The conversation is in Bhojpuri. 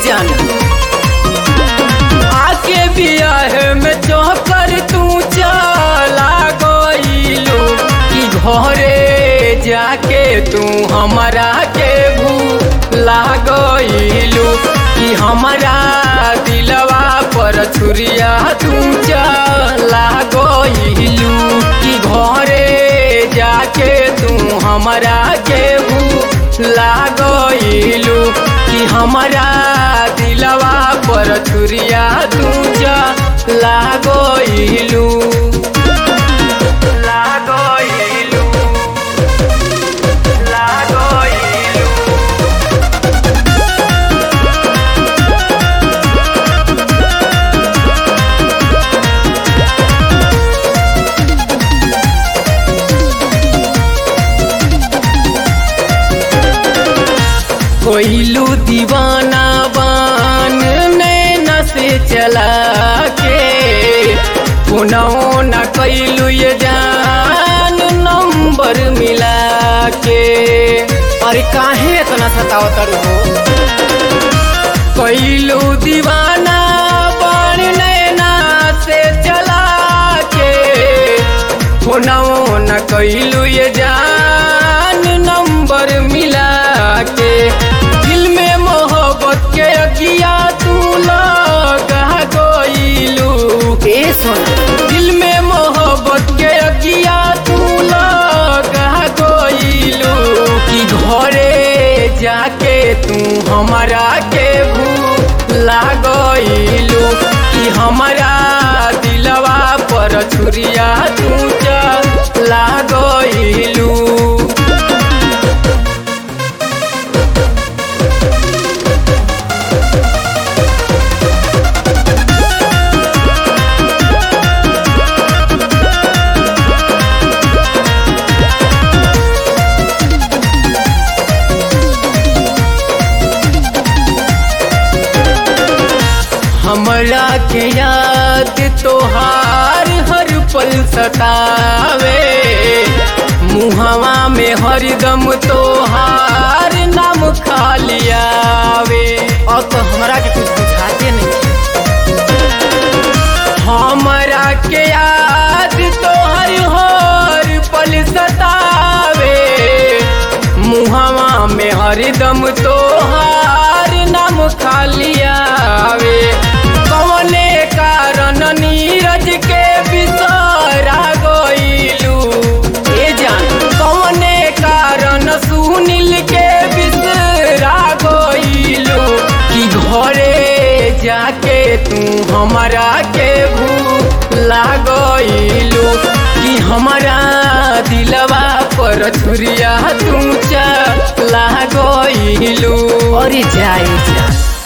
जान आके बियाह में चौकर तू चला गइलू कि घरे जाके तू हमरा के भूला गइलू कि हमरा दिलवा पर छुरिया तू चला गइलू कि घरे जाके तू हमरा के भूला गइलू कि हमरा दिलवा पर छुरिया तू चला गइलू कोइलू दीवाना बान नैना से चला के पुनौ न कैलू ये जान नंबर मिला के। अरे काहे इतना सतावतर हो कोइलू दीवाना बान नैना से चला के पुनौ न कैलू ये जान नंबर मिला के। के अगिया तू लगा गइलू दिल में मोहब्बत के अगिया तू लगा गइलू कि घरे जाके तू हमरा के भूला गइलू कि हमरा दिलवा पर छुरिया तू चला गइलू। हमरा के याद तोहार हर पल सतावे मुहवा में हरदम तोहार नाम खाली आवे। अब तो हमरा के कुछ बुझाते नहीं हमरा के याद तोहर हर पल सतावे मुहवा में हरदम तोहार नाम खाली आवे। कौने कारण नीरज के बिसरा गइलू ए जान कौने कारण सुनील के बिसरा गइलू कि घरे जाके तू हमरा के भूला गइलू कि हमरा दिलवा पर छुरिया तू चला गइलू। अरे जाए जा।